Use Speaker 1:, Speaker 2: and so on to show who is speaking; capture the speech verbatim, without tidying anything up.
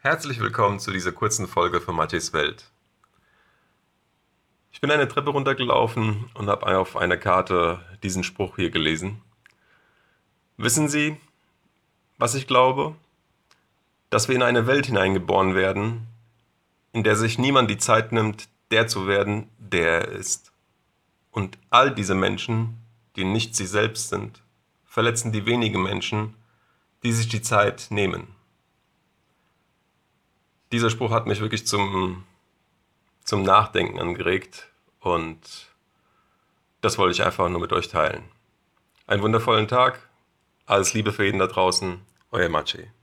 Speaker 1: Herzlich willkommen zu dieser kurzen Folge von Matjes Welt. Ich bin eine Treppe runtergelaufen und habe auf einer Karte diesen Spruch hier gelesen. Wissen Sie, was ich glaube? Dass wir in eine Welt hineingeboren werden, in der sich niemand die Zeit nimmt, der zu werden, der er ist. Und all diese Menschen, die nicht sie selbst sind, verletzen die wenigen Menschen, die sich die Zeit nehmen. Dieser Spruch hat mich wirklich zum, zum Nachdenken angeregt und das wollte ich einfach nur mit euch teilen. Einen wundervollen Tag, alles Liebe für jeden da draußen, euer Maciej.